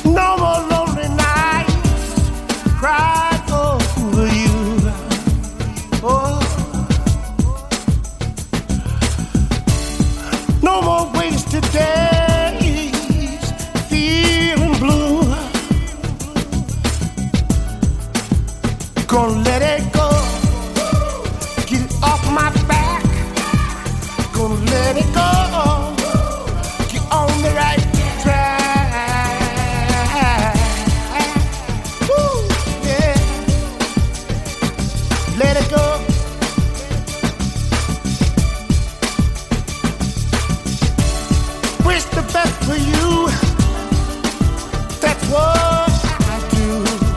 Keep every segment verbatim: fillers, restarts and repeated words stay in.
No more lonely nights, cry over you. Oh, no more wasted days, feeling blue. Gonna let it go, get it off my back. Gonna let it go, get on the right track. Woo, yeah. Let it go. Wish the best for you. That's what I do.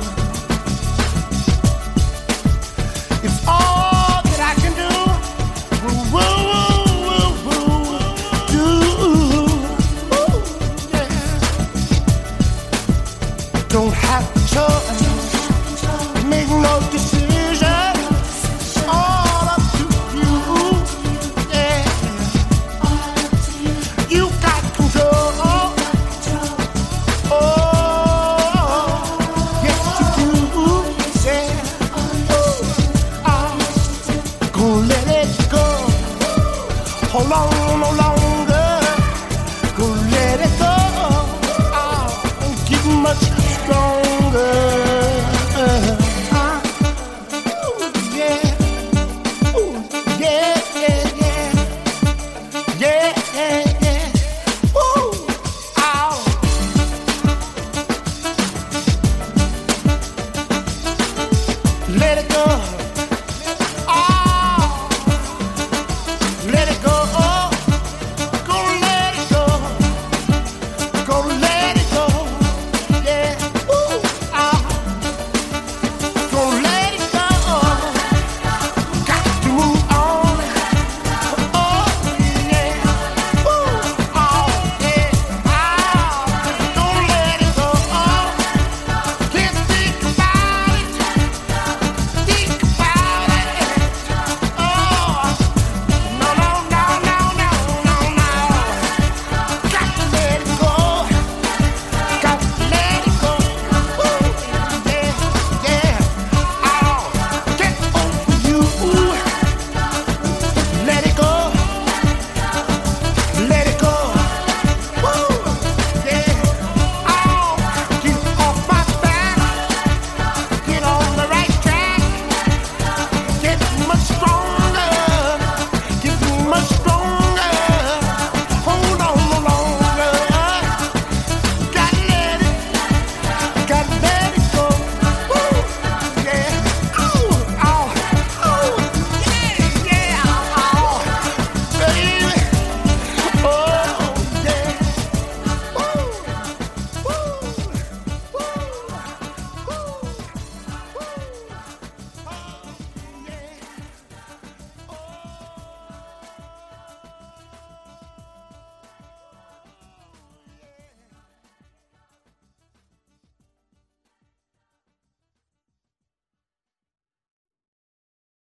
It's all that I can do. Woo, woo, woo, woo, woo, do. Woo, yeah. Don't have a choice. Make no decision.